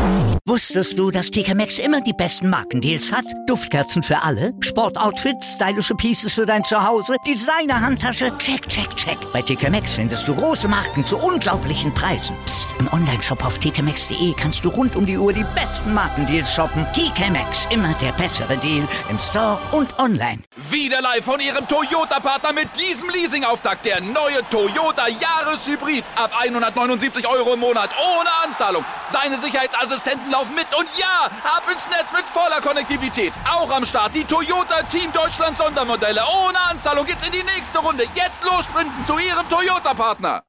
Wusstest du, dass TK Maxx immer die besten Markendeals hat? Duftkerzen für alle, Sportoutfits, stylische Pieces für dein Zuhause, Designer-Handtasche, check, check, check. Bei TK Maxx findest du große Marken zu unglaublichen Preisen. Psst. Im Onlineshop auf tkmaxx.de kannst du rund um die Uhr die besten Markendeals shoppen. TK Maxx, immer der bessere Deal im Store und online. Wieder live von Ihrem Toyota-Partner mit diesem Leasing-Auftakt. Der neue Toyota Jahreshybrid. Ab 179 € im Monat. Ohne Anzahlung. Seine Sicherheitsassistenten laufen mit. Und ja, ab ins Netz mit voller Konnektivität. Auch am Start die Toyota Team Deutschland Sondermodelle. Ohne Anzahlung geht's in die nächste Runde. Jetzt los sprinten zu Ihrem Toyota-Partner.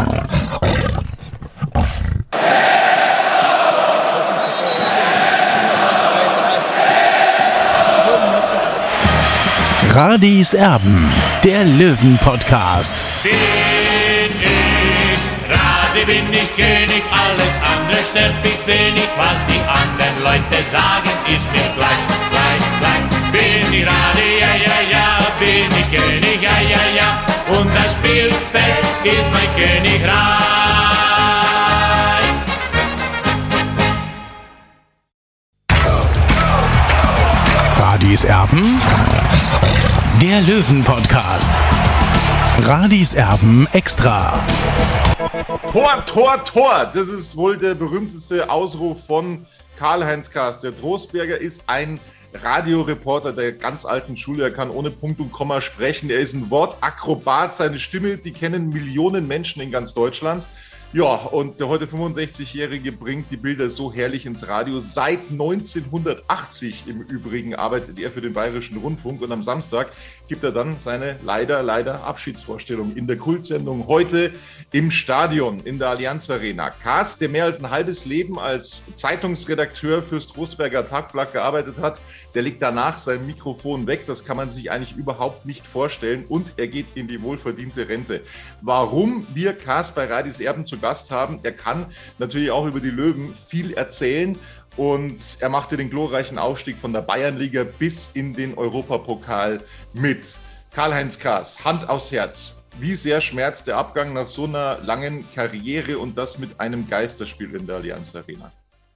Radis Erben, der Löwen-Podcast. Bin ich König, alles andere stört mich wenig. Was die anderen Leute sagen, ist mir gleich. Bin ich Rade, ja, bin ich König, ja. Und das Spielfeld ist mein Königreich. Radis Erben, der Löwen-Podcast. Radis Erben extra. Tor! Das ist wohl der berühmteste Ausruf von Karl-Heinz Kaas. Der Trostberger ist ein Radioreporter der ganz alten Schule. Er kann ohne Punkt und Komma sprechen. Er ist ein Wortakrobat. Seine Stimme, die kennen Millionen Menschen in ganz Deutschland. Ja, und der heute 65-Jährige bringt die Bilder so herrlich ins Radio. Seit 1980 im Übrigen arbeitet er für den Bayerischen Rundfunk und am Samstag gibt er dann seine leider Abschiedsvorstellung in der Kultsendung heute im Stadion in der Allianz Arena. Kaas, der mehr als ein halbes Leben als Zeitungsredakteur fürs Trostberger Tagblatt gearbeitet hat, der legt danach sein Mikrofon weg. Das kann man sich eigentlich überhaupt nicht vorstellen und er geht in die wohlverdiente Rente. Warum wir Kaas bei Radis Erben zu Gast haben, er kann natürlich auch über die Löwen viel erzählen. Und er machte den glorreichen Aufstieg von der Bayernliga bis in den Europapokal mit. Karl-Heinz Kaas, Hand aufs Herz. Wie sehr schmerzt der Abgang nach so einer langen Karriere und das mit einem Geisterspiel in der Allianz Arena?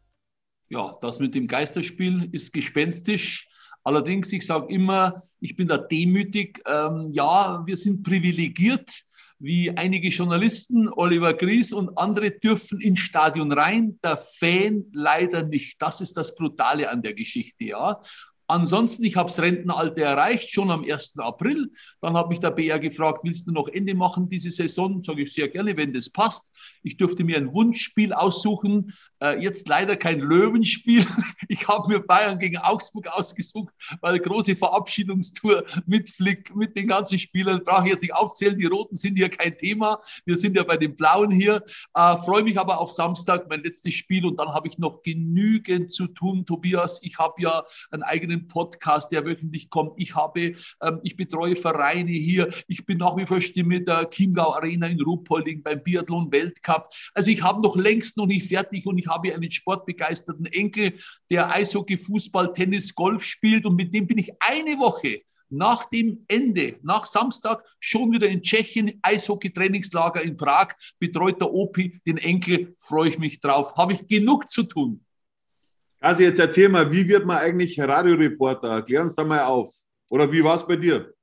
Ja, das mit dem Geisterspiel ist gespenstisch. Allerdings, ich sage immer, ich bin da demütig. Ja, wir sind privilegiert. Wie einige Journalisten, Oliver Gries und andere dürfen ins Stadion rein, der Fan leider nicht. Das ist das Brutale an der Geschichte, ja. Ansonsten, ich habe das Rentenalter erreicht, schon am 1. April. Dann hat mich der BR gefragt, willst du noch Ende machen diese Saison? Sage ich sehr gerne, wenn das passt. Ich durfte mir ein Wunschspiel aussuchen. Jetzt leider kein Löwenspiel. Ich habe mir Bayern gegen Augsburg ausgesucht, weil große Verabschiedungstour mit Flick, mit den ganzen Spielern. Brauche ich jetzt nicht aufzählen. Die Roten sind hier kein Thema. Wir sind ja bei den Blauen hier. Freue mich aber auf Samstag, mein letztes Spiel. Und dann habe ich noch genügend zu tun, Tobias. Ich habe ja einen eigenen Podcast, der wöchentlich kommt. Ich betreue Vereine hier. Ich bin nach wie vor Stimme der Chiemgau Arena in Ruhpolding beim Biathlon-Weltcup. Also ich habe noch längst noch nicht fertig und ich habe einen sportbegeisterten Enkel, der Eishockey, Fußball, Tennis, Golf spielt und mit dem bin ich eine Woche nach dem Ende, nach Samstag, schon wieder in Tschechien, Eishockey-Trainingslager in Prag, betreut der Opi, den Enkel, freue ich mich drauf. Habe ich genug zu tun. Also jetzt erzähl mal, wie wird man eigentlich Radioreporter? Klär uns da mal auf. Oder wie war es bei dir?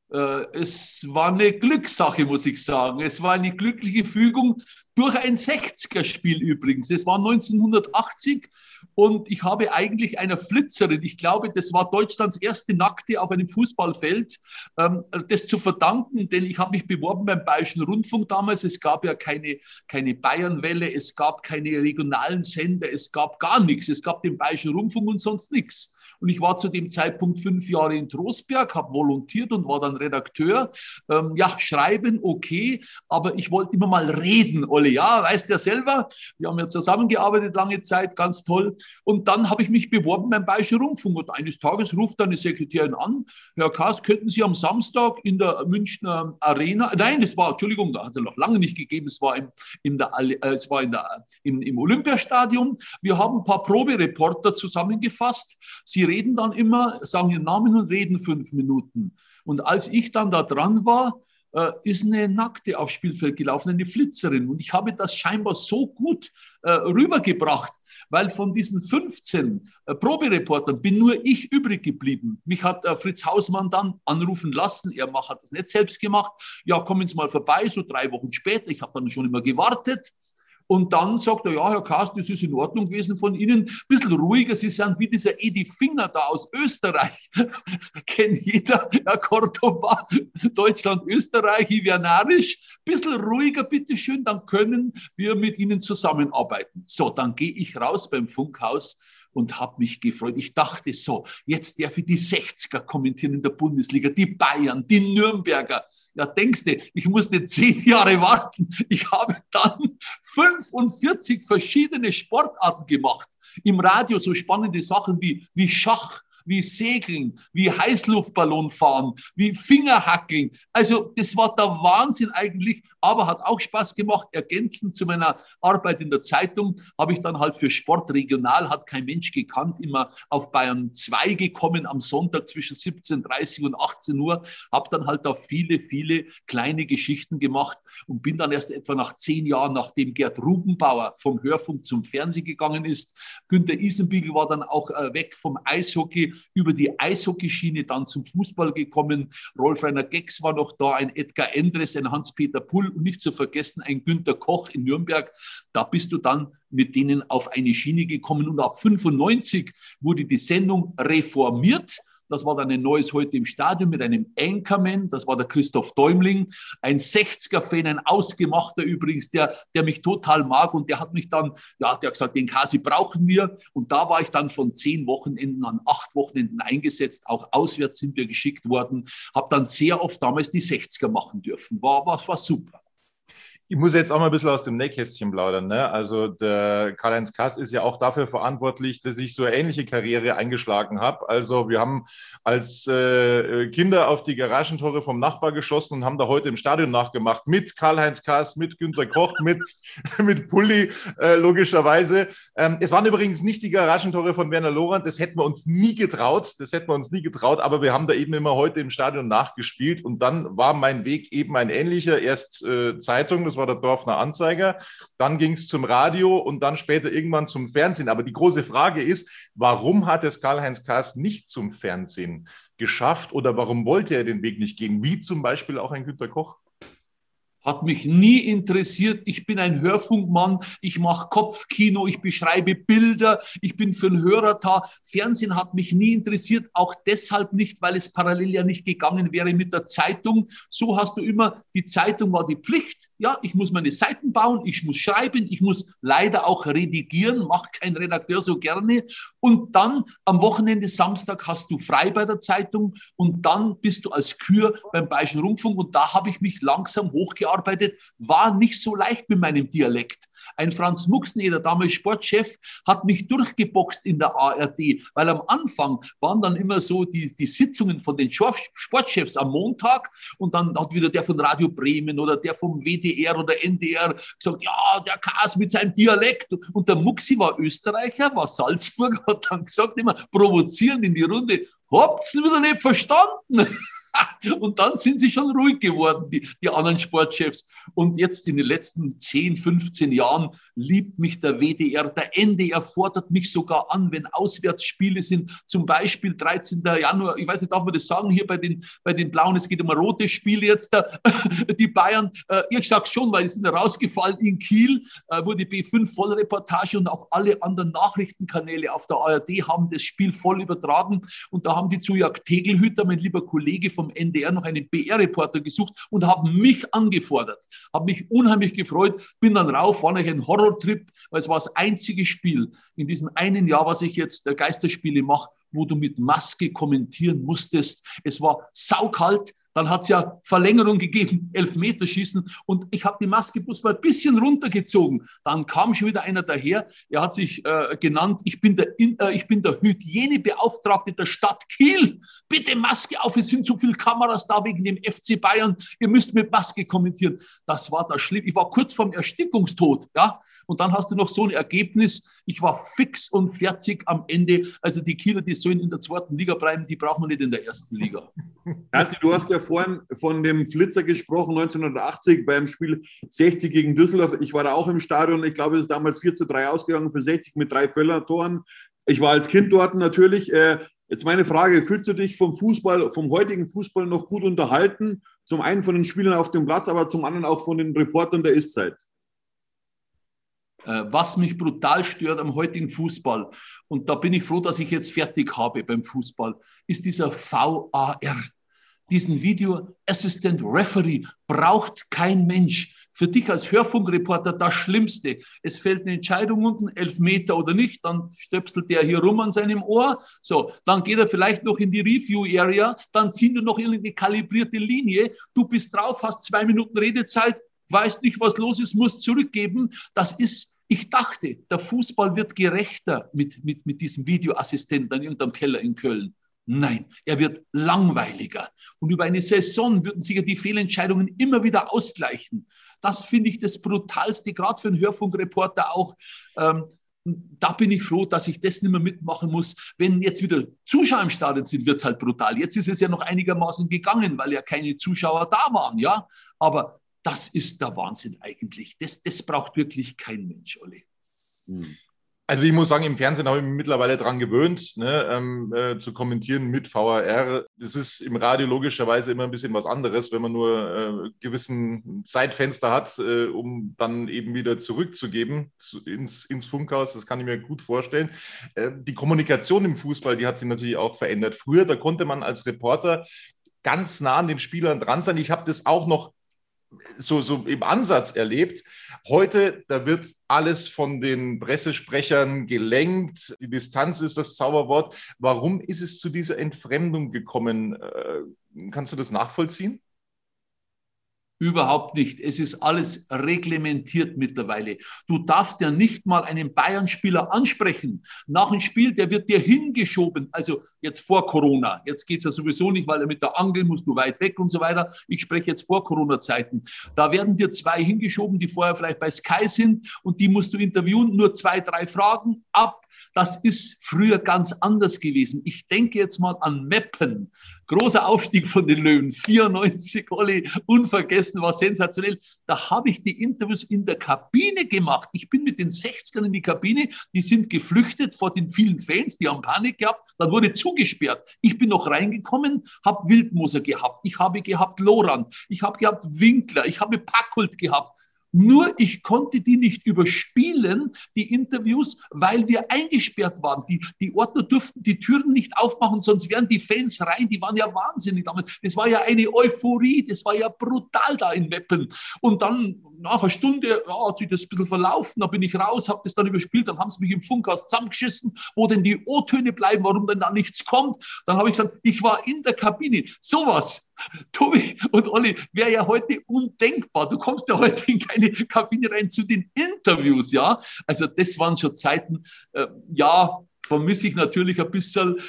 Es war eine Glückssache, muss ich sagen. Es war eine glückliche Fügung durch ein 60er-Spiel übrigens. Es war 1980 und ich habe eigentlich einer Flitzerin, ich glaube, das war Deutschlands erste Nackte auf einem Fußballfeld, das zu verdanken, denn ich habe mich beworben beim Bayerischen Rundfunk damals. Es gab ja keine Bayernwelle, es gab keine regionalen Sender, es gab gar nichts. Es gab den Bayerischen Rundfunk und sonst nichts. Und ich war zu dem Zeitpunkt 5 Jahre in Trostberg, habe volontiert und war dann Redakteur. Schreiben, okay, aber ich wollte immer mal reden, Olli. Ja, weißt du ja selber, wir haben ja zusammengearbeitet lange Zeit, ganz toll. Und dann habe ich mich beworben beim Bayerischen Rundfunk. Und eines Tages ruft eine Sekretärin an, Herr Kaas, könnten Sie am Samstag in der Münchner Arena, nein, da hat es noch lange nicht gegeben, es war im Olympiastadion. Wir haben ein paar Probereporter zusammengefasst. Sie reden dann immer, sagen ihren Namen und reden 5 Minuten. Und als ich dann da dran war, ist eine Nackte aufs Spielfeld gelaufen, eine Flitzerin. Und ich habe das scheinbar so gut rübergebracht, weil von diesen 15 Probereportern bin nur ich übrig geblieben. Mich hat Fritz Hausmann dann anrufen lassen, er hat das nicht selbst gemacht. Ja, kommen Sie mal vorbei, so 3 Wochen später, ich habe dann schon immer gewartet. Und dann sagt er, ja, Herr Kaas, das ist in Ordnung gewesen von Ihnen. Ein bisschen ruhiger, Sie sind wie dieser Edi Finger da aus Österreich. Kennt jeder, Herr Cordoba, Deutschland, Österreich, Ivianarisch. Ein bisschen ruhiger, bitteschön, dann können wir mit Ihnen zusammenarbeiten. So, dann gehe ich raus beim Funkhaus und habe mich gefreut. Ich dachte so, jetzt darf ich die 60er kommentieren in der Bundesliga, die Bayern, die Nürnberger. Ja, denkst du, ich musste 10 Jahre warten. Ich habe dann 45 verschiedene Sportarten gemacht. Im Radio so spannende Sachen wie Schach, wie Segeln, wie Heißluftballon fahren, wie Fingerhackeln. Also das war der Wahnsinn eigentlich, aber hat auch Spaß gemacht. Ergänzend zu meiner Arbeit in der Zeitung habe ich dann halt für Sport regional, hat kein Mensch gekannt, immer auf Bayern 2 gekommen am Sonntag zwischen 17:30 und 18 Uhr, habe dann halt da viele, viele kleine Geschichten gemacht und bin dann erst etwa nach 10 Jahren, nachdem Gerd Rubenbauer vom Hörfunk zum Fernsehen gegangen ist, Günter Isenbiegel war dann auch weg vom Eishockey, über die Eishockeyschiene dann zum Fußball gekommen. Rolf-Rainer Gex war noch da, ein Edgar Endres, ein Hans-Peter Pull und nicht zu vergessen ein Günter Koch in Nürnberg. Da bist du dann mit denen auf eine Schiene gekommen und ab 95 wurde die Sendung reformiert. Das war dann ein neues Heute im Stadion mit einem Anchorman, das war der Christoph Däumling, ein 60er-Fan, ein Ausgemachter übrigens, der mich total mag und der hat mich dann, ja, der hat gesagt, den Kasi brauchen wir und da war ich dann von 10 Wochenenden an 8 Wochenenden eingesetzt, auch auswärts sind wir geschickt worden, habe dann sehr oft damals die 60er machen dürfen, war super. Ich muss jetzt auch mal ein bisschen aus dem Nähkästchen plaudern. Ne? Also der Karl-Heinz Kaas ist ja auch dafür verantwortlich, dass ich so eine ähnliche Karriere eingeschlagen habe. Also wir haben als Kinder auf die Garagentore vom Nachbar geschossen und haben da heute im Stadion nachgemacht mit Karl-Heinz Kaas, mit Günter Koch, mit Pulli logischerweise. Es waren übrigens nicht die Garagentore von Werner Lorand, das hätten wir uns nie getraut. Aber wir haben da eben immer heute im Stadion nachgespielt und dann war mein Weg eben ein ähnlicher. Erst Zeitung, das war der Dorfner Anzeiger, dann ging es zum Radio und dann später irgendwann zum Fernsehen. Aber die große Frage ist, warum hat es Karl-Heinz Kaas nicht zum Fernsehen geschafft oder warum wollte er den Weg nicht gehen, wie zum Beispiel auch ein Günter Koch? Hat mich nie interessiert. Ich bin ein Hörfunkmann, ich mache Kopfkino, ich beschreibe Bilder, ich bin für den Hörer da. Fernsehen hat mich nie interessiert, auch deshalb nicht, weil es parallel ja nicht gegangen wäre mit der Zeitung. So hast du immer, die Zeitung war die Pflicht. Ja, ich muss meine Seiten bauen, ich muss schreiben, ich muss leider auch redigieren, macht kein Redakteur so gerne. Und dann am Wochenende, Samstag, hast du frei bei der Zeitung und dann bist du als Kür beim Bayerischen Rundfunk und da habe ich mich langsam hochgearbeitet, war nicht so leicht mit meinem Dialekt. Ein Franz Muxner, damals Sportchef, hat mich durchgeboxt in der ARD, weil am Anfang waren dann immer so die Sitzungen von den Sportchefs am Montag und dann hat wieder der von Radio Bremen oder der vom WDR oder NDR gesagt, ja, der Kaas mit seinem Dialekt. Und der Muxi war Österreicher, war Salzburger, hat dann gesagt, immer provozierend in die Runde, habt's wieder nicht verstanden? Und dann sind sie schon ruhig geworden, die anderen Sportchefs. Und jetzt in den letzten 10, 15 Jahren liebt mich der WDR. Der NDR fordert mich sogar an, wenn Auswärtsspiele sind. Zum Beispiel 13. Januar, ich weiß nicht, darf man das sagen, hier bei den Blauen, es geht um ein rotes Spiel jetzt, die Bayern. Ich sag's schon, weil die sind rausgefallen in Kiel, wurde B5 Vollreportage und auch alle anderen Nachrichtenkanäle auf der ARD haben das Spiel voll übertragen. Und da haben die zu Jörg Tegelhüter, mein lieber Kollege vom NDR, noch einen BR-Reporter gesucht und haben mich angefordert. Habe mich unheimlich gefreut, bin dann rauf, war natürlich ein Horrortrip, weil es war das einzige Spiel in diesem einen Jahr, was ich jetzt Geisterspiele mache, wo du mit Maske kommentieren musstest. Es war saukalt. Dann hat es ja Verlängerung gegeben, Elfmeterschießen und ich habe die Maske bloß mal ein bisschen runtergezogen. Dann kam schon wieder einer daher, er hat sich genannt, ich bin der Hygienebeauftragte der Stadt Kiel. Bitte Maske auf, es sind so viele Kameras da wegen dem FC Bayern, ihr müsst mit Maske kommentieren. Das war das schlimm. Ich war kurz vorm Erstickungstod, ja. Und dann hast du noch so ein Ergebnis. Ich war fix und fertig am Ende. Also die Kieler, die sollen in der 2. Liga bleiben, die brauchen wir nicht in der 1. Liga. Kassi, du hast ja vorhin von dem Flitzer gesprochen, 1980 beim Spiel 60 gegen Düsseldorf. Ich war da auch im Stadion. Ich glaube, es ist damals 4:3 ausgegangen für 60 mit 3 Völler-Toren. Ich war als Kind dort natürlich. Jetzt meine Frage, fühlst du dich vom heutigen Fußball noch gut unterhalten? Zum einen von den Spielern auf dem Platz, aber zum anderen auch von den Reportern der Ist-Zeit. Was mich brutal stört am heutigen Fußball, und da bin ich froh, dass ich jetzt fertig habe beim Fußball, ist dieser VAR. Diesen Video Assistant Referee braucht kein Mensch. Für dich als Hörfunkreporter das Schlimmste. Es fällt eine Entscheidung unten, 11 Meter oder nicht, dann stöpselt der hier rum an seinem Ohr. So, dann geht er vielleicht noch in die Review-Area, dann ziehen wir noch irgendeine kalibrierte Linie. Du bist drauf, hast 2 Minuten Redezeit, weißt nicht, was los ist, musst zurückgeben. Ich dachte, der Fußball wird gerechter mit diesem Videoassistenten in irgendeinem Keller in Köln. Nein, er wird langweiliger. Und über eine Saison würden sich ja die Fehlentscheidungen immer wieder ausgleichen. Das finde ich das Brutalste, gerade für einen Hörfunkreporter auch. Da bin ich froh, dass ich das nicht mehr mitmachen muss. Wenn jetzt wieder Zuschauer im Stadion sind, wird es halt brutal. Jetzt ist es ja noch einigermaßen gegangen, weil ja keine Zuschauer da waren. Ja? Aber das ist der Wahnsinn eigentlich. Das braucht wirklich kein Mensch, Olli. Also ich muss sagen, im Fernsehen habe ich mich mittlerweile daran gewöhnt, zu kommentieren mit VAR. Das ist im Radio logischerweise immer ein bisschen was anderes, wenn man nur gewissen Zeitfenster hat, um dann eben wieder zurückzugeben ins Funkhaus. Das kann ich mir gut vorstellen. Die Kommunikation im Fußball, die hat sich natürlich auch verändert. Früher, da konnte man als Reporter ganz nah an den Spielern dran sein. Ich habe das auch noch so im Ansatz erlebt. Heute, da wird alles von den Pressesprechern gelenkt. Die Distanz ist das Zauberwort. Warum ist es zu dieser Entfremdung gekommen? Kannst du das nachvollziehen? Überhaupt nicht. Es ist alles reglementiert mittlerweile. Du darfst ja nicht mal einen Bayern-Spieler ansprechen. Nach dem Spiel, der wird dir hingeschoben. Also jetzt vor Corona. Jetzt geht es ja sowieso nicht, weil er mit der Angel musst du weit weg und so weiter. Ich spreche jetzt vor Corona-Zeiten. Da werden dir 2 hingeschoben, die vorher vielleicht bei Sky sind, und die musst du interviewen. Nur 2, 3 Fragen ab. Das ist früher ganz anders gewesen. Ich denke jetzt mal an Meppen. Großer Aufstieg von den Löwen, 94, Olli, unvergessen, war sensationell. Da habe ich die Interviews in der Kabine gemacht. Ich bin mit den 60ern in die Kabine, die sind geflüchtet vor den vielen Fans, die haben Panik gehabt, dann wurde zugesperrt. Ich bin noch reingekommen, habe Wildmoser gehabt, ich habe gehabt Lorand, ich habe gehabt Winkler, ich habe Packhult gehabt. Nur ich konnte die nicht überspielen, die Interviews, weil wir eingesperrt waren. Die Ordner durften die Türen nicht aufmachen, sonst wären die Fans rein. Die waren ja wahnsinnig damals. Das war ja eine Euphorie, das war ja brutal da in Meppen. Und dann nach einer Stunde hat sich das ein bisschen verlaufen, da bin ich raus, habe das dann überspielt, dann haben sie mich im Funkhaus zusammengeschissen, wo denn die O-Töne bleiben, warum denn da nichts kommt. Dann habe ich gesagt, ich war in der Kabine. Sowas, Tobi und Olli, wäre ja heute undenkbar. Du kommst ja heute in keine Kabine rein zu den Interviews, ja. Also das waren schon Zeiten, vermisse ich natürlich ein bisschen,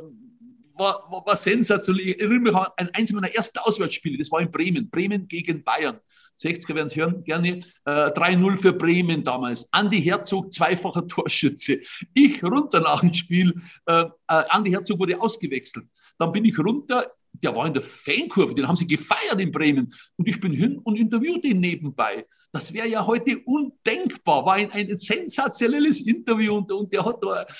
war sensationell. Ich erinnere mich an eins meiner ersten Auswärtsspiele, das war in Bremen gegen Bayern. 60er werden es hören, gerne. 3-0 für Bremen damals. Andi Herzog, zweifacher Torschütze. Ich runter nach dem Spiel. Andi Herzog wurde ausgewechselt. Dann bin ich runter. Der war in der Fankurve, den haben sie gefeiert in Bremen. Und ich bin hin und interviewte ihn nebenbei. Das wäre ja heute undenkbar. War ein sensationelles Interview und der hat da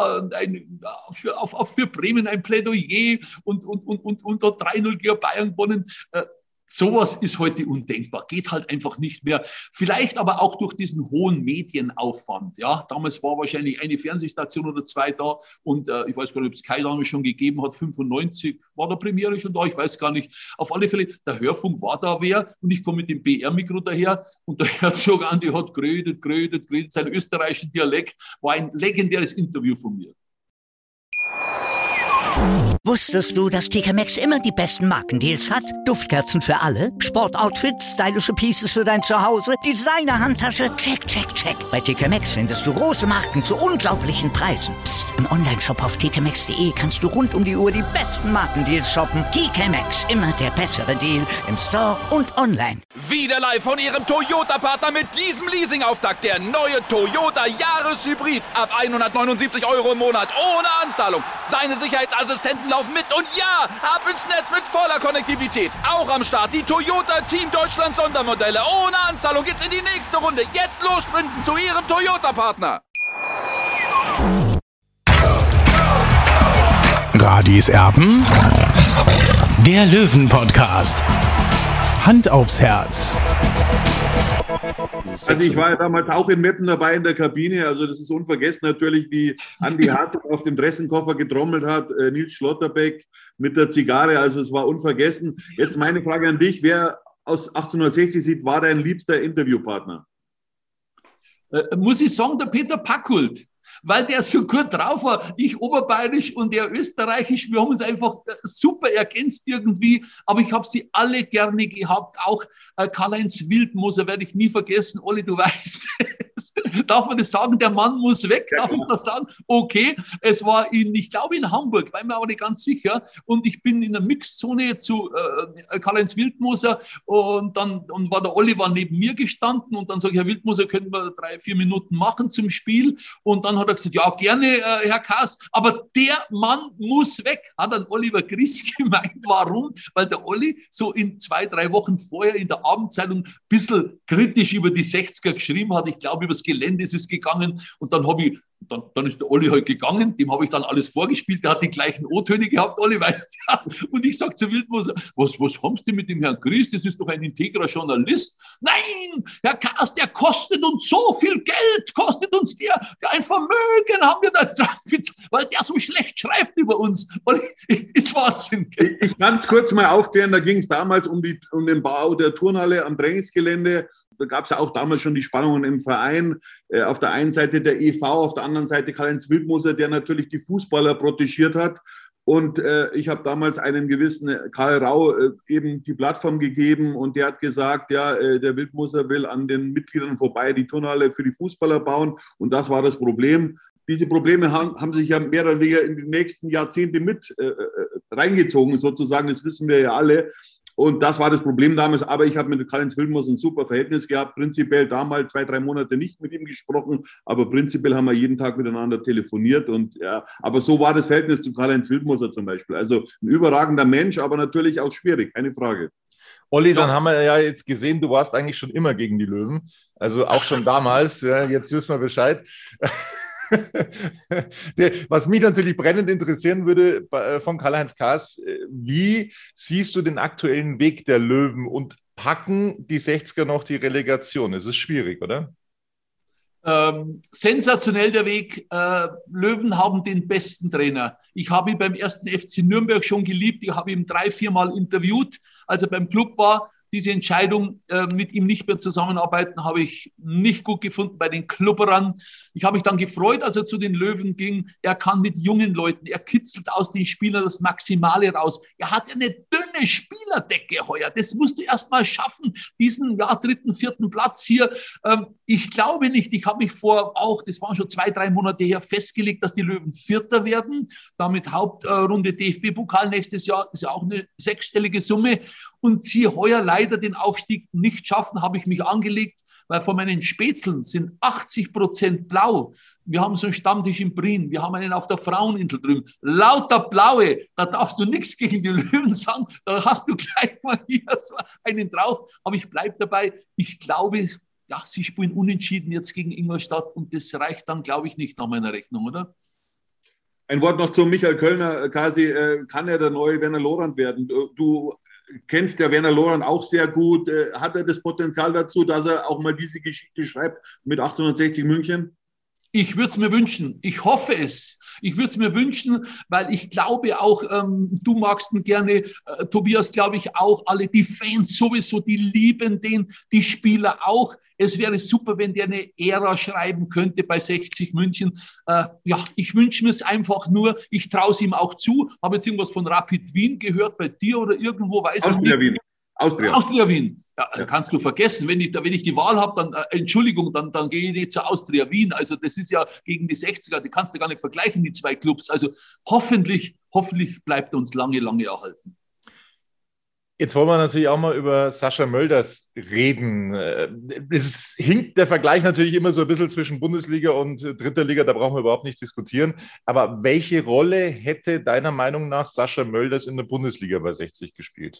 für Bremen ein Plädoyer und hat 3-0 gegen Bayern gewonnen. Sowas ist heute undenkbar, geht halt einfach nicht mehr. Vielleicht aber auch durch diesen hohen Medienaufwand. Ja, damals war wahrscheinlich eine Fernsehstation oder 2 da und ich weiß gar nicht, ob es Sky damals schon gegeben hat. 95 war der Premiere schon da, ich weiß gar nicht. Auf alle Fälle, der Hörfunk war da und ich komme mit dem BR-Mikro daher und der Herzog Andi hat geredet. Sein österreichischen Dialekt war ein legendäres Interview von mir. Wusstest du, dass TK Maxx immer die besten Markendeals hat? Duftkerzen für alle, Sportoutfits, stylische Pieces für dein Zuhause, Designer-Handtasche, check, check, check. Bei TK Maxx findest du große Marken zu unglaublichen Preisen. Psst. Im Onlineshop auf tkmaxx.de kannst du rund um die Uhr die besten Markendeals shoppen. TK Maxx, immer der bessere Deal im Store und online. Wieder live von Ihrem Toyota-Partner mit diesem Leasing-Auftakt. Der neue Toyota Jahreshybrid. Ab 179 € im Monat. Ohne Anzahlung. Seine Sicherheitsassistenten laufen mit. Und ja, ab ins Netz mit voller Konnektivität. Auch am Start die Toyota Team Deutschland Sondermodelle. Ohne Anzahlung geht's in die nächste Runde. Jetzt los sprinten zu Ihrem Toyota-Partner. Radis Erben. Der Löwen-Podcast. Hand aufs Herz. Also ich war ja damals auch in Meppen dabei in der Kabine, also das ist unvergessen natürlich, wie Andi Hartog auf dem Dressenkoffer getrommelt hat, Nils Schlotterbeck mit der Zigarre, also es war unvergessen. Jetzt meine Frage an dich, wer aus 1860 sieht, war dein liebster Interviewpartner? Muss ich sagen, der Peter Packhult. Weil der so gut drauf war. Ich oberbayerisch und er österreichisch. Wir haben uns einfach super ergänzt irgendwie. Aber ich habe sie alle gerne gehabt. Auch Karl-Heinz Wildmoser werde ich nie vergessen. Olli, du weißt, darf man das sagen? Der Mann muss weg. Darf ich das sagen? Okay. Es war ich glaube in Hamburg, war mir aber nicht ganz sicher. Und ich bin in der Mixzone zu Karl-Heinz Wildmoser. Und dann war der Olli neben mir gestanden. Und dann sage ich, Herr Wildmoser, können wir 3-4 Minuten machen zum Spiel? Und dann hat er gesagt, ja, gerne, Herr Kaas, aber der Mann muss weg, hat dann Oliver Griess gemeint. Warum? Weil der Olli so in 2-3 Wochen vorher in der Abendzeitung ein bisschen kritisch über die 60er geschrieben hat. Ich glaube, übers Gelände ist es gegangen. Und dann ist der Olli halt gegangen, dem habe ich dann alles vorgespielt, der hat die gleichen O-Töne gehabt, Olli, weißt du, ja. Und ich sage zu Wildmoser, was haben Sie mit dem Herrn Griess, das ist doch ein integrer Journalist. Nein, Herr Kaas, der kostet uns so viel Geld, kostet uns der ein Vermögen haben wir da drauf, weil der so schlecht schreibt über uns. Olli, ist Wahnsinn. Gell? Ich kann es kurz mal aufklären, da ging es damals um den Bau der Turnhalle am Trainingsgelände. Da gab es ja auch damals schon die Spannungen im Verein. Auf der einen Seite der EV, auf der anderen Seite Karl-Heinz Wildmoser, der natürlich die Fußballer protegiert hat. Und ich habe damals einen gewissen Karl Rau eben die Plattform gegeben und der hat gesagt, ja, der Wildmoser will an den Mitgliedern vorbei die Turnhalle für die Fußballer bauen. Und das war das Problem. Diese Probleme haben sich ja mehr oder weniger in die nächsten Jahrzehnte mit reingezogen, sozusagen. Das wissen wir ja alle. Und das war das Problem damals. Aber ich habe mit Karl-Heinz Wildmoser ein super Verhältnis gehabt. Prinzipiell damals 2-3 Monate nicht mit ihm gesprochen. Aber prinzipiell haben wir jeden Tag miteinander telefoniert. Und ja, aber so war das Verhältnis zu Karl-Heinz Wildmoser zum Beispiel. Also ein überragender Mensch, aber natürlich auch schwierig, keine Frage. Olli, dann haben wir ja jetzt gesehen, du warst eigentlich schon immer gegen die Löwen. Also auch schon damals. Ja, jetzt wissen wir Bescheid. Was mich natürlich brennend interessieren würde von Karl-Heinz Kaas, wie siehst du den aktuellen Weg der Löwen und packen die 60er noch die Relegation? Es ist schwierig, oder? Sensationell der Weg. Löwen haben den besten Trainer. Ich habe ihn beim ersten FC Nürnberg schon geliebt. Ich habe ihn 3-4 Mal interviewt, als er beim Club war. Diese Entscheidung, mit ihm nicht mehr zusammenarbeiten, habe ich nicht gut gefunden bei den Klubberern. Ich habe mich dann gefreut, als er zu den Löwen ging. Er kann mit jungen Leuten, er kitzelt aus den Spielern das Maximale raus. Er hat eine dünne Spielerdecke heuer. Das musst du erst mal schaffen, diesen 3., 4. Platz hier. Ich glaube nicht, ich habe mich das waren schon 2-3 Monate her, festgelegt, dass die Löwen Vierter werden. Damit Hauptrunde DFB-Pokal nächstes Jahr, ist ja auch eine 6-stellige Summe. Und sie heuer leider den Aufstieg nicht schaffen, habe ich mich angelegt, weil von meinen Spätzeln sind 80% blau. Wir haben so einen Stammtisch in Prien, wir haben einen auf der Fraueninsel drüben. Lauter Blaue, da darfst du nichts gegen die Löwen sagen, da hast du gleich mal hier so einen drauf. Aber ich bleibe dabei, ich glaube, ja, sie spielen unentschieden jetzt gegen Ingolstadt und das reicht dann, glaube ich, nicht nach meiner Rechnung, oder? Ein Wort noch zu Michael Kölner. Kasi, kann er der neue Werner Lorand werden? Du kennst ja Werner Lorand auch sehr gut. Hat er das Potenzial dazu, dass er auch mal diese Geschichte schreibt mit 1860 München? Ich würde es mir wünschen. Ich hoffe es. Ich würde es mir wünschen, weil ich glaube auch, du magst ihn gerne, Tobias, glaube ich auch, alle die Fans sowieso, die lieben den, die Spieler auch. Es wäre super, wenn der eine Ära schreiben könnte bei 60 München. Ja, ich wünsche mir es einfach nur. Ich traue es ihm auch zu. Habe jetzt irgendwas von Rapid Wien gehört, bei dir oder irgendwo, weiß ich nicht. Wien. Austria Wien. Ja, kannst du vergessen. Wenn ich die Wahl habe, dann, Entschuldigung, dann gehe ich nicht zur Austria Wien. Also das ist ja gegen die 60er, die kannst du gar nicht vergleichen, die zwei Clubs. Also hoffentlich bleibt er uns lange, lange erhalten. Jetzt wollen wir natürlich auch mal über Sascha Mölders reden. Es hinkt der Vergleich natürlich immer so ein bisschen zwischen Bundesliga und dritter Liga, da brauchen wir überhaupt nicht diskutieren. Aber welche Rolle hätte deiner Meinung nach Sascha Mölders in der Bundesliga bei 60 gespielt?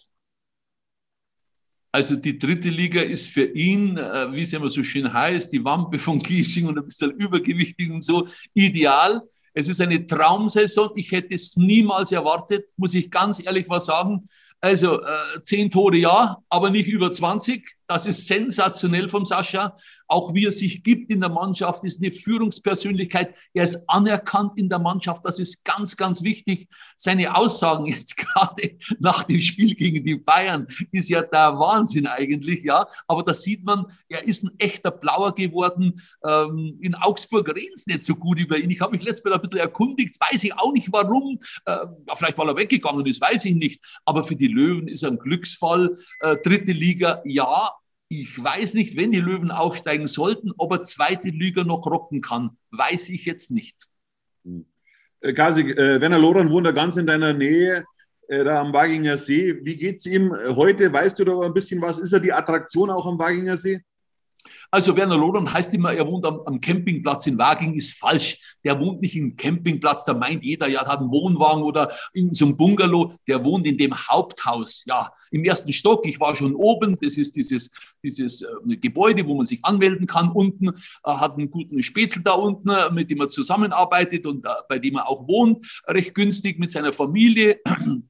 Also die dritte Liga ist für ihn, wie es immer so schön heißt, die Wampe von Giesing und ein bisschen übergewichtig und so, ideal. Es ist eine Traumsaison. Ich hätte es niemals erwartet, muss ich ganz ehrlich was sagen. Also 10 Tore ja, aber nicht über 20. Das ist sensationell vom Sascha. Auch wie er sich gibt in der Mannschaft, ist eine Führungspersönlichkeit. Er ist anerkannt in der Mannschaft. Das ist ganz, ganz wichtig. Seine Aussagen jetzt gerade nach dem Spiel gegen die Bayern ist ja der Wahnsinn eigentlich, ja. Aber da sieht man, er ist ein echter Blauer geworden. In Augsburg reden es nicht so gut über ihn. Ich habe mich letztes Mal ein bisschen erkundigt. Weiß ich auch nicht, warum. Vielleicht, weil er weggegangen ist, weiß ich nicht. Aber für die Löwen ist er ein Glücksfall. Dritte Liga, ja. Ich weiß nicht, wenn die Löwen aufsteigen sollten, ob er zweite Liga noch rocken kann. Weiß ich jetzt nicht. Kasi, Werner Lorand wohnt da ganz in deiner Nähe, da am Waginger See. Wie geht es ihm heute? Weißt du da ein bisschen was? Ist er die Attraktion auch am Waginger See? Also Werner Lorand heißt immer, er wohnt am Campingplatz in Waging, ist falsch. Der wohnt nicht im Campingplatz, da meint jeder, ja, hat einen Wohnwagen oder in so einem Bungalow. Der wohnt in dem Haupthaus, ja, im ersten Stock. Ich war schon oben, das ist dieses Gebäude, wo man sich anmelden kann. Unten hat einen guten Spätzl da unten, mit dem er zusammenarbeitet und bei dem er auch wohnt, recht günstig mit seiner Familie.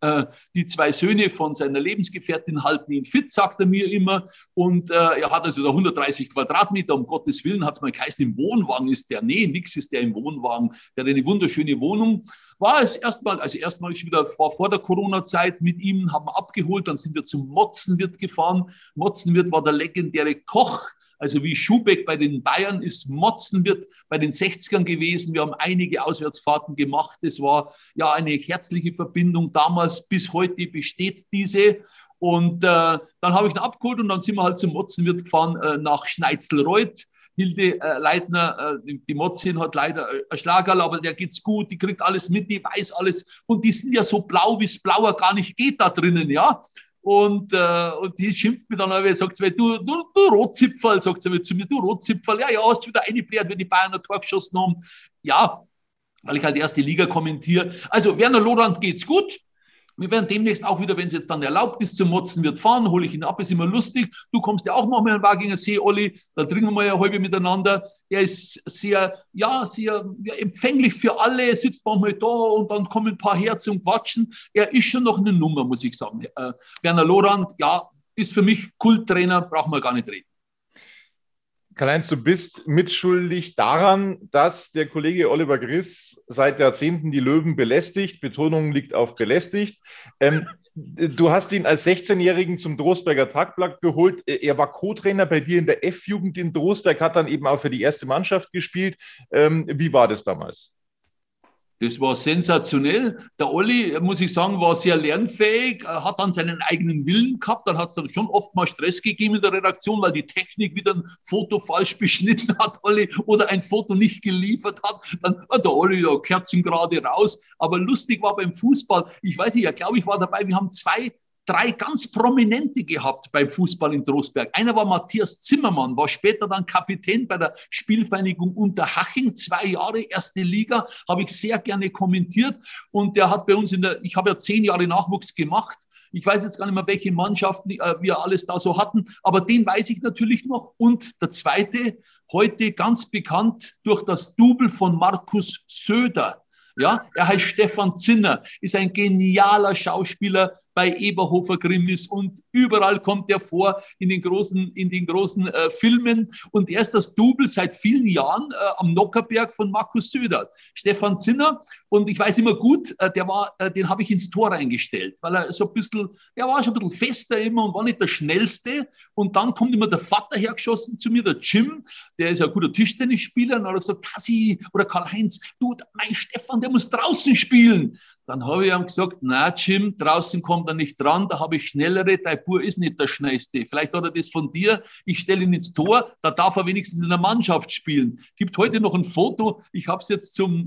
Die 2 Söhne von seiner Lebensgefährtin halten ihn fit, sagt er mir immer. Und er hat also da 130 Quadratmeter, um Gottes Willen, hat es mal geheißen, im Wohnwagen ist der. Nee, nix ist der im Wohnwagen. Der hat eine wunderschöne Wohnung. War es erstmal ist wieder vor der Corona-Zeit mit ihm, haben wir abgeholt, dann sind wir zum Motzenwirt gefahren. Motzenwirt war der legendäre Koch, also wie Schubeck bei den Bayern ist Motzenwirt bei den 60ern gewesen. Wir haben einige Auswärtsfahrten gemacht. Es war ja eine herzliche Verbindung damals, bis heute besteht diese. Und dann habe ich ihn abgeholt und dann sind wir halt zum Motzenwirt gefahren nach Schneitzelreuth. Hilde Leitner, die Motzin hat leider ein Schlagerl, aber der geht's gut, die kriegt alles mit, die weiß alles. Und die sind ja so blau, wie es blauer gar nicht geht da drinnen, ja. Und die schimpft mir dann, aber sagt sie mir, du Rotzipferl, sagt sie mir zu mir, du Rotzipferl, ja, hast du wieder eingebläht, wie die Bayern ein Tor geschossen haben. Ja, weil ich halt erste Liga kommentiere. Also Werner Lorand geht's gut. Wir werden demnächst auch wieder, wenn es jetzt dann erlaubt ist, zum Motzenwirt fahren, hole ich ihn ab, ist immer lustig. Du kommst ja auch mal an Waginger See, Olli, da trinken wir ja halbe miteinander. Er ist sehr empfänglich für alle, sitzt manchmal da und dann kommen ein paar her zum Quatschen. Er ist schon noch eine Nummer, muss ich sagen. Werner Lorand, ja, ist für mich Kulttrainer, brauchen wir gar nicht reden. Karl-Heinz, du bist mitschuldig daran, dass der Kollege Oliver Griss seit Jahrzehnten die Löwen belästigt. Betonung liegt auf belästigt. Du hast ihn als 16-Jährigen zum Drosberger Tagblatt geholt. Er war Co-Trainer bei dir in der F-Jugend in Drosberg, hat dann eben auch für die erste Mannschaft gespielt. Wie war das damals? Das war sensationell. Der Olli, muss ich sagen, war sehr lernfähig, hat dann seinen eigenen Willen gehabt. Dann hat es dann schon oft mal Stress gegeben in der Redaktion, weil die Technik wieder ein Foto falsch beschnitten hat, Olli, oder ein Foto nicht geliefert hat. Dann hat der Olli da Kerzen gerade raus. Aber lustig war beim Fußball, ich weiß nicht, ich glaube, ich war dabei, wir haben 3 ganz Prominente gehabt beim Fußball in Drosberg. Einer war Matthias Zimmermann, war später dann Kapitän bei der Spielvereinigung Unterhaching, 2 Jahre, erste Liga, habe ich sehr gerne kommentiert. Und der hat bei uns ich habe ja 10 Jahre Nachwuchs gemacht. Ich weiß jetzt gar nicht mehr, welche Mannschaften wir alles da so hatten, aber den weiß ich natürlich noch. Und der zweite, heute ganz bekannt durch das Double von Markus Söder. Ja, er heißt Stefan Zinner, ist ein genialer Schauspieler, bei Eberhofer Krimis und überall kommt er vor in den großen Filmen. Und er ist das Double seit vielen Jahren am Nockerberg von Markus Söder. Stefan Zinner, und ich weiß immer gut, den habe ich ins Tor reingestellt, weil er so ein bisschen, er war schon ein bisschen fester immer und war nicht der Schnellste. Und dann kommt immer der Vater hergeschossen zu mir, der Jim, der ist ja ein guter Tischtennisspieler, und dann hat er gesagt, Kassi oder Karl-Heinz, du, mein Stefan, der muss draußen spielen. Dann habe ich ihm gesagt, na Jim, draußen kommt er nicht dran, da habe ich schnellere, dein Bur ist nicht der Schnellste. Vielleicht hat er das von dir, ich stelle ihn ins Tor, da darf er wenigstens in der Mannschaft spielen. Gibt heute noch ein Foto, ich habe es jetzt zum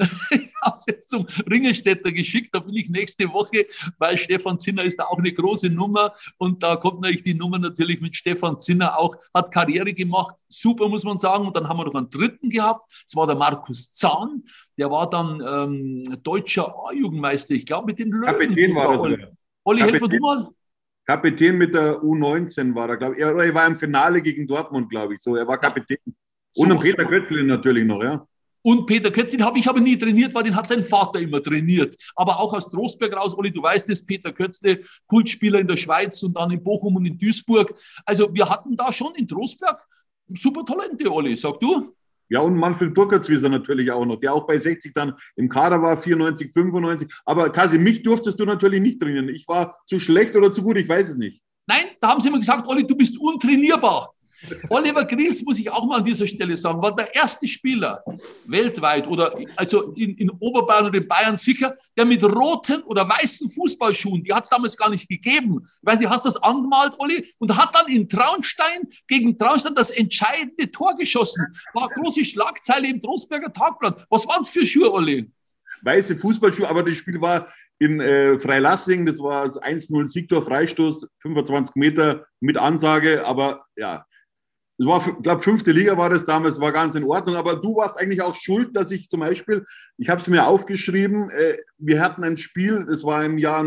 Ringelstädter geschickt, da will ich nächste Woche, weil Stefan Zinner ist da auch eine große Nummer und da kommt natürlich die Nummer natürlich mit Stefan Zinner auch, hat Karriere gemacht, super muss man sagen. Und dann haben wir noch einen dritten gehabt, das war der Markus Zahn, der war dann deutscher A-Jugendmeister, ich glaube mit den Löwen. Kapitän war das. Olli, helf du mal. Kapitän mit der U19 war er, glaube ich. Er war im Finale gegen Dortmund, glaube ich. So, er war Kapitän. Und Peter Kötzlin natürlich noch, ja. Und Peter Kötzlin habe ich aber nie trainiert, weil den hat sein Vater immer trainiert. Aber auch aus Trostberg raus, Olli, du weißt es, Peter Kötzle, Kultspieler in der Schweiz und dann in Bochum und in Duisburg. Also wir hatten da schon in Trostberg super Talente, Olli, sag du? Ja, und Manfred Burkertswieser natürlich auch noch, der auch bei 60 dann im Kader war, 94, 95. Aber Kasi, mich durftest du natürlich nicht trainieren. Ich war zu schlecht oder zu gut, ich weiß es nicht. Nein, da haben sie immer gesagt, Olli, du bist untrainierbar. Oliver Grills, muss ich auch mal an dieser Stelle sagen, war der erste Spieler weltweit oder also in Oberbayern und in Bayern sicher, der mit roten oder weißen Fußballschuhen, die hat es damals gar nicht gegeben. Ich weiß nicht, hast du das angemalt, Olli? Und hat dann in Traunstein gegen Traunstein das entscheidende Tor geschossen. War eine große Schlagzeile im Trostberger Tagblatt. Was waren es für Schuhe, Olli? Weiße Fußballschuhe, aber das Spiel war in Freilassing, das war das 1-0 Siegtor, Freistoß, 25 Meter mit Ansage, aber ja, es war, ich glaube, 5. Liga war das damals, war ganz in Ordnung, aber du warst eigentlich auch schuld, dass ich zum Beispiel, ich habe es mir aufgeschrieben, wir hatten ein Spiel, das war im Jahr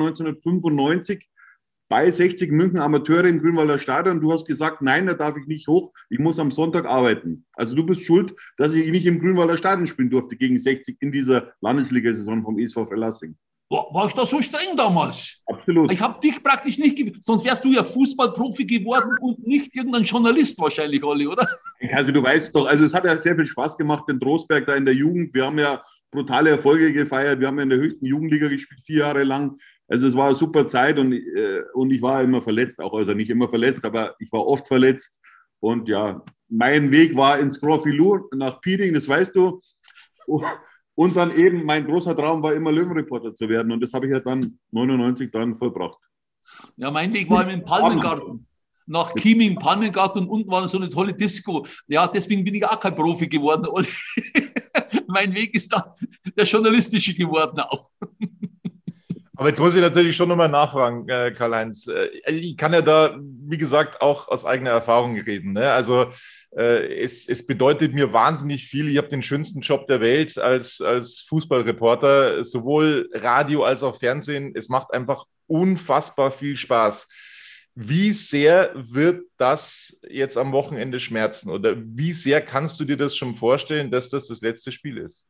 1995, bei 60 München Amateure im Grünwalder Stadion. Du hast gesagt, nein, da darf ich nicht hoch, ich muss am Sonntag arbeiten. Also du bist schuld, dass ich nicht im Grünwalder Stadion spielen durfte gegen 60 in dieser Landesliga-Saison vom SV Freilassing. War ich da so streng damals? Absolut. Ich habe dich praktisch nicht, sonst wärst du ja Fußballprofi geworden und nicht irgendein Journalist wahrscheinlich, Olli, oder? Also du weißt doch, also es hat ja sehr viel Spaß gemacht in Trostberg da in der Jugend. Wir haben ja brutale Erfolge gefeiert. Wir haben ja in der höchsten Jugendliga gespielt, 4 Jahre lang. Also es war eine super Zeit und ich war immer verletzt, auch also nicht immer verletzt, aber ich war oft verletzt. Und ja, mein Weg war ins Großfilou nach Pieding, das weißt du. Und dann eben, mein großer Traum war immer Löwenreporter zu werden. Und das habe ich ja dann 99 dann vollbracht. Ja, mein Weg war im Palmengarten. Nach Chieming, Palmengarten und unten war so eine tolle Disco. Ja, deswegen bin ich auch kein Profi geworden. Mein Weg ist dann der journalistische geworden auch. Aber jetzt muss ich natürlich schon nochmal nachfragen, Karl-Heinz. Ich kann ja da, wie gesagt, auch aus eigener Erfahrung reden. Ne? Also es bedeutet mir wahnsinnig viel. Ich habe den schönsten Job der Welt als Fußballreporter, sowohl Radio als auch Fernsehen. Es macht einfach unfassbar viel Spaß. Wie sehr wird das jetzt am Wochenende schmerzen? Oder wie sehr kannst du dir das schon vorstellen, dass das letzte Spiel ist?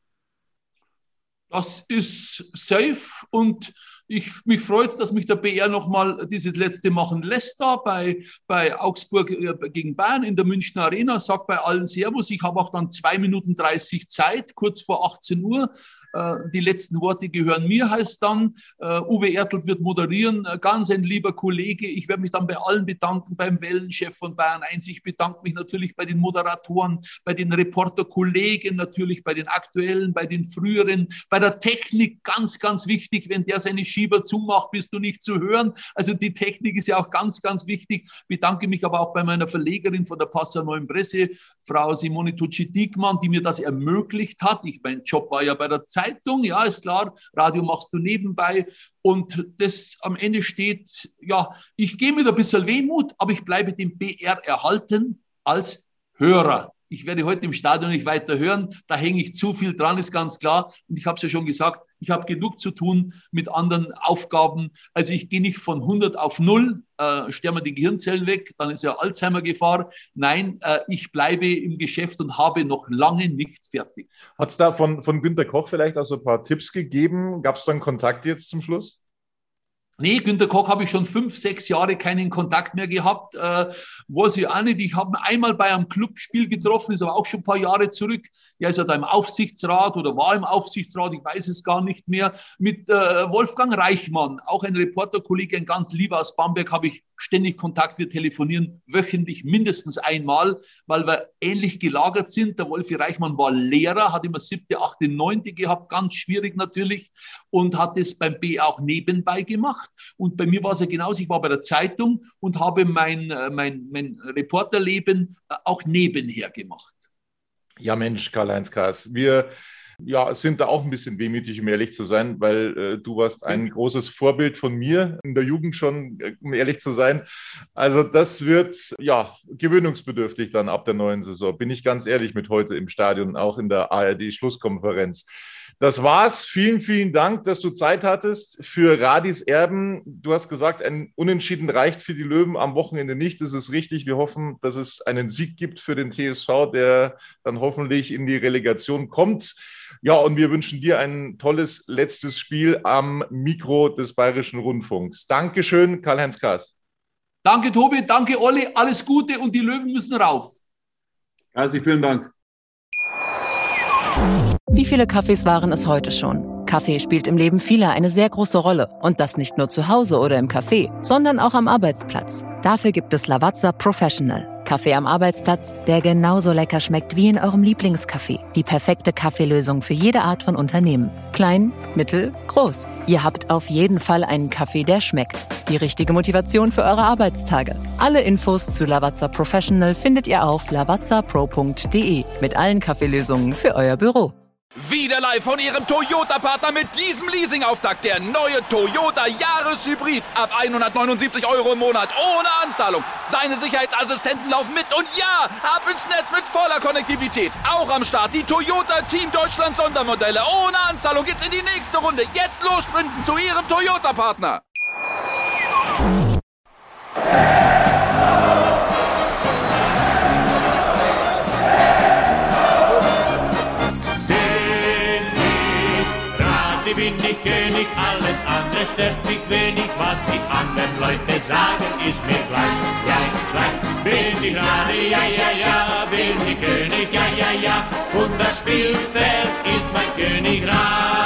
Das ist safe und mich freut es, dass mich der BR nochmal dieses letzte machen lässt da bei Augsburg gegen Bayern in der Münchner Arena. Sag bei allen Servus. Ich habe auch dann 2 Minuten 30 Zeit, kurz vor 18 Uhr. Die letzten Worte gehören mir, heißt dann. Uwe Ertl wird moderieren, ganz ein lieber Kollege. Ich werde mich dann bei allen bedanken, beim Wellenchef von Bayern 1. Ich bedanke mich natürlich bei den Moderatoren, bei den Reporterkollegen, natürlich bei den aktuellen, bei den früheren, bei der Technik, ganz, ganz wichtig. Wenn der seine Schieber zumacht, bist du nicht zu hören. Also die Technik ist ja auch ganz, ganz wichtig. Bedanke mich aber auch bei meiner Verlegerin von der Passauer Neuen Presse, Frau Simone Tucci-Diekmann, die mir das ermöglicht hat. Mein Job war ja bei der Zeitung, ja, ist klar, Radio machst du nebenbei und das am Ende steht, ja, ich gehe mit ein bisschen Wehmut, aber ich bleibe dem BR erhalten als Hörer. Ich werde heute im Stadion nicht weiter hören, da hänge ich zu viel dran, ist ganz klar. Und ich habe es ja schon gesagt, ich habe genug zu tun mit anderen Aufgaben. Also ich gehe nicht von 100 auf 0, sterben wir die Gehirnzellen weg, dann ist ja Alzheimer-Gefahr. Nein, ich bleibe im Geschäft und habe noch lange nicht fertig. Hat es da von Günter Koch vielleicht auch so ein paar Tipps gegeben? Gab es da einen Kontakt jetzt zum Schluss? Nee, Günter Koch habe ich schon 5, 6 Jahre keinen Kontakt mehr gehabt. Weiß ich auch nicht. Ich habe ihn einmal bei einem Clubspiel getroffen, ist aber auch schon ein paar Jahre zurück. Er ist ja da im Aufsichtsrat oder war im Aufsichtsrat, ich weiß es gar nicht mehr. Mit Wolfgang Reichmann, auch ein Reporterkollege, ein ganz lieber aus Bamberg, habe ich ständig Kontakt. Wir telefonieren wöchentlich mindestens einmal, weil wir ähnlich gelagert sind. Der Wolfi Reichmann war Lehrer, hat immer 7., 8., 9. gehabt, ganz schwierig natürlich, und hat es beim B auch nebenbei gemacht. Und bei mir war es ja genauso, ich war bei der Zeitung und habe mein Reporterleben auch nebenher gemacht. Ja Mensch, Karl-Heinz Kaas, wir sind da auch ein bisschen wehmütig, um ehrlich zu sein, weil du warst ein großes Vorbild von mir in der Jugend schon, um ehrlich zu sein. Also das wird gewöhnungsbedürftig dann ab der neuen Saison, bin ich ganz ehrlich, mit heute im Stadion, auch in der ARD-Schlusskonferenz. Das war's. Vielen, vielen Dank, dass du Zeit hattest für Radis Erben. Du hast gesagt, ein Unentschieden reicht für die Löwen am Wochenende nicht. Das ist richtig. Wir hoffen, dass es einen Sieg gibt für den TSV, der dann hoffentlich in die Relegation kommt. Ja, und wir wünschen dir ein tolles letztes Spiel am Mikro des Bayerischen Rundfunks. Dankeschön, Karl-Heinz Kaas. Danke, Tobi. Danke, Olli. Alles Gute und die Löwen müssen rauf. Also, vielen Dank. Wie viele Kaffees waren es heute schon? Kaffee spielt im Leben vieler eine sehr große Rolle. Und das nicht nur zu Hause oder im Café, sondern auch am Arbeitsplatz. Dafür gibt es Lavazza Professional. Kaffee am Arbeitsplatz, der genauso lecker schmeckt wie in eurem Lieblingscafé. Die perfekte Kaffeelösung für jede Art von Unternehmen. Klein, mittel, groß. Ihr habt auf jeden Fall einen Kaffee, der schmeckt. Die richtige Motivation für eure Arbeitstage. Alle Infos zu Lavazza Professional findet ihr auf lavazzapro.de mit allen Kaffeelösungen für euer Büro. Wieder live von Ihrem Toyota-Partner mit diesem Leasing-Auftakt. Der neue Toyota Jahreshybrid. Ab 179 € im Monat. Ohne Anzahlung. Seine Sicherheitsassistenten laufen mit. Und ja, ab ins Netz mit voller Konnektivität. Auch am Start die Toyota Team Deutschland Sondermodelle. Ohne Anzahlung geht's in die nächste Runde. Jetzt los sprinten zu Ihrem Toyota-Partner. Bin ich König, alles andere stört mich wenig, was die anderen Leute sagen, ist mir gleich. Bin ich Rade, ja, bin ich König, ja, und das Spielfeld ist mein Königreich.